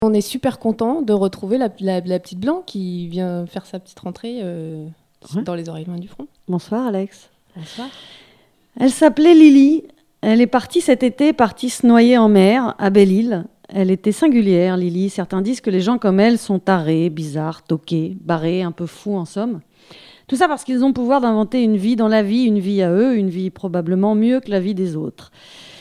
On est super content de retrouver la petite Blanc qui vient faire sa petite rentrée dans les oreilles loin du front. Bonsoir Alex. Bonsoir. Elle s'appelait Lily. Elle est partie cet été, partie se noyer en mer, à Belle-Île. Elle était singulière, Lily. Certains disent que les gens comme elle sont tarés, bizarres, toqués, barrés, un peu fous en somme. Tout ça parce qu'ils ont le pouvoir d'inventer une vie dans la vie, une vie à eux, une vie probablement mieux que la vie des autres.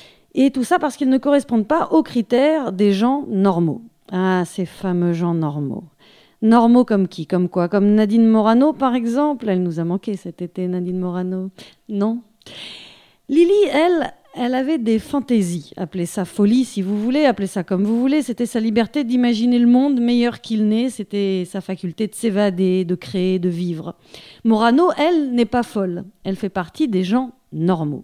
Et tout ça parce qu'ils ne correspondent pas aux critères des gens normaux. Ah, ces fameux gens normaux. Normaux comme qui? Comme quoi? Comme Nadine Morano, par exemple? Elle nous a manqué cet été, Nadine Morano. Non. Lily, elle avait des fantaisies. Appelez ça folie, si vous voulez. Appelez ça comme vous voulez. C'était sa liberté d'imaginer le monde meilleur qu'il n'est. C'était sa faculté de s'évader, de créer, de vivre. Morano, elle, n'est pas folle. Elle fait partie des gens normaux.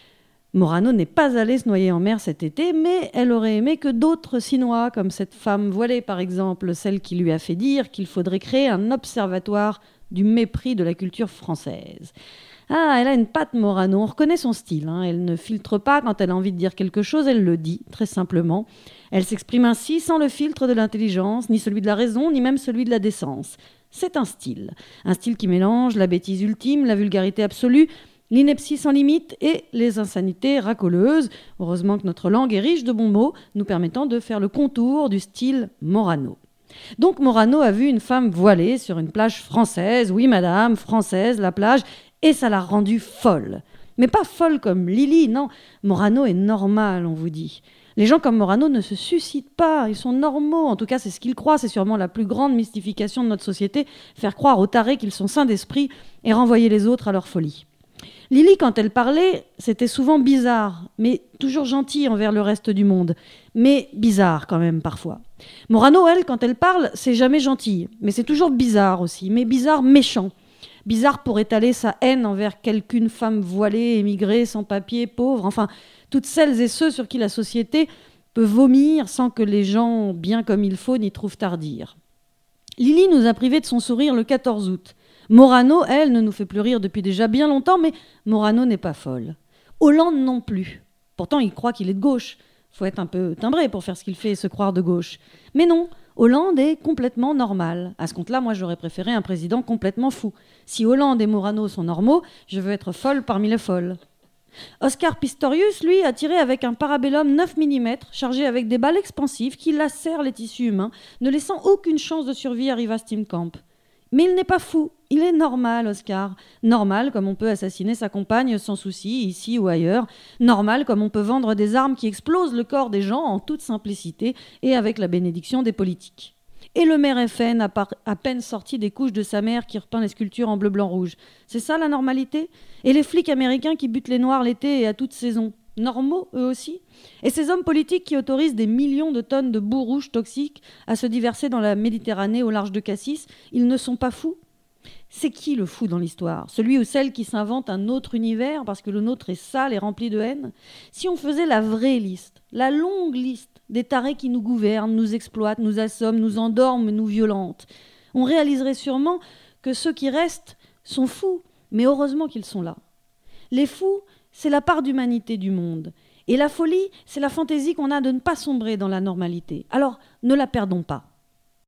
Morano n'est pas allée se noyer en mer cet été, mais elle aurait aimé que d'autres s'y noient, comme cette femme voilée par exemple, celle qui lui a fait dire qu'il faudrait créer un observatoire du mépris de la culture française. Ah, elle a une patte Morano, on reconnaît son style, hein. Elle ne filtre pas quand elle a envie de dire quelque chose, elle le dit, très simplement. Elle s'exprime ainsi sans le filtre de l'intelligence, ni celui de la raison, ni même celui de la décence. C'est un style qui mélange la bêtise ultime, la vulgarité absolue, l'ineptie sans limite et les insanités racoleuses. Heureusement que notre langue est riche de bons mots, nous permettant de faire le contour du style Morano. Donc Morano a vu une femme voilée sur une plage française. Oui, madame, française, la plage. Et ça l'a rendue folle. Mais pas folle comme Lily, non. Morano est normal, on vous dit. Les gens comme Morano ne se suscitent pas, ils sont normaux. En tout cas, c'est ce qu'ils croient. C'est sûrement la plus grande mystification de notre société, faire croire aux tarés qu'ils sont sains d'esprit et renvoyer les autres à leur folie. Lily, quand elle parlait, c'était souvent bizarre, mais toujours gentille envers le reste du monde. Mais bizarre quand même parfois. Morano, elle, quand elle parle, c'est jamais gentille, mais c'est toujours bizarre aussi, mais bizarre méchant. Bizarre pour étaler sa haine envers quelqu'une femme voilée, émigrée, sans papier, pauvre, enfin, toutes celles et ceux sur qui la société peut vomir sans que les gens, bien comme il faut, n'y trouvent à redire. Lily nous a privés de son sourire le 14 août. Morano, elle, ne nous fait plus rire depuis déjà bien longtemps, mais Morano n'est pas folle. Hollande non plus. Pourtant, il croit qu'il est de gauche. Faut être un peu timbré pour faire ce qu'il fait et se croire de gauche. Mais non, Hollande est complètement normal. À ce compte-là, moi, j'aurais préféré un président complètement fou. Si Hollande et Morano sont normaux, je veux être folle parmi les folles. Oscar Pistorius, lui, a tiré avec un parabellum 9 mm, chargé avec des balles expansives qui lacèrent les tissus humains, ne laissant aucune chance de survie à Riva Steenkamp. Mais il n'est pas fou, il est normal, Oscar. Normal comme on peut assassiner sa compagne sans souci, ici ou ailleurs. Normal comme on peut vendre des armes qui explosent le corps des gens en toute simplicité et avec la bénédiction des politiques. Et le maire FN à peine sorti des couches de sa mère qui repeint les sculptures en bleu, blanc, rouge. C'est ça la normalité? Et les flics américains qui butent les noirs l'été et à toute saison? Normaux, eux aussi? Et ces hommes politiques qui autorisent des millions de tonnes de boue rouge toxique à se diverser dans la Méditerranée au large de Cassis, ils ne sont pas fous? C'est qui le fou dans l'histoire? Celui ou celle qui s'invente un autre univers parce que le nôtre est sale et rempli de haine? Si on faisait la vraie liste, la longue liste des tarés qui nous gouvernent, nous exploitent, nous assomment, nous endorment, nous violentent, on réaliserait sûrement que ceux qui restent sont fous, mais heureusement qu'ils sont là. Les fous, c'est la part d'humanité du monde. Et la folie, c'est la fantaisie qu'on a de ne pas sombrer dans la normalité. Alors, ne la perdons pas.